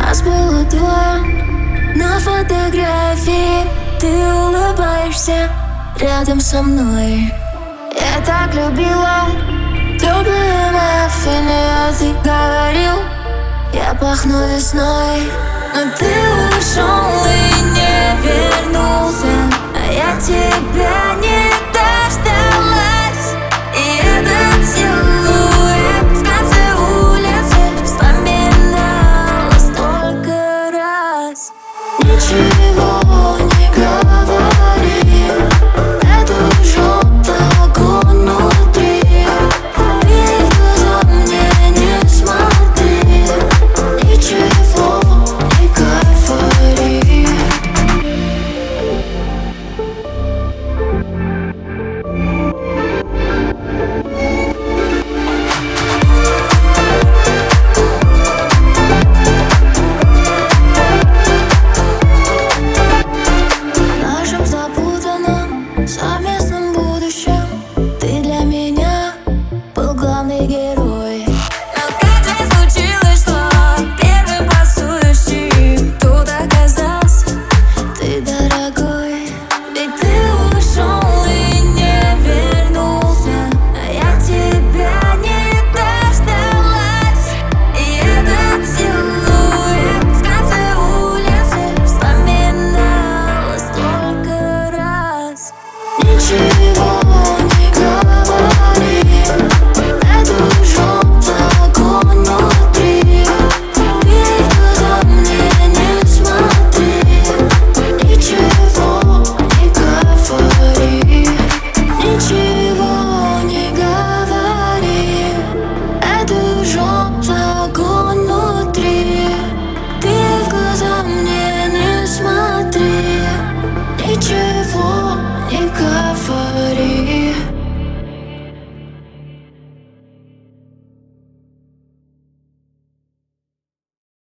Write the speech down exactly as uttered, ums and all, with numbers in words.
Нас было двое на фотографии. Ты улыбаешься рядом со мной. Я так любила теплые маффины, а ты говорил, я пахну весной. Но ты ушел и не вернулся, а я тебя не